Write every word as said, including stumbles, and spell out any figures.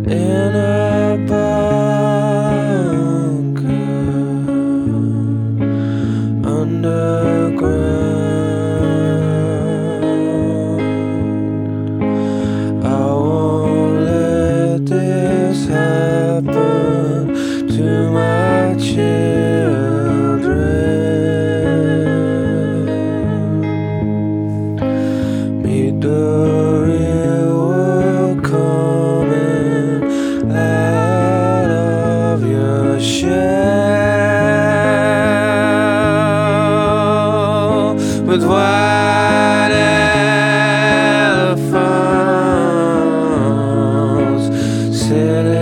in a bunker underground. I won't let this happen to my children. Meet the real world coming out of your shell with white elephants sitting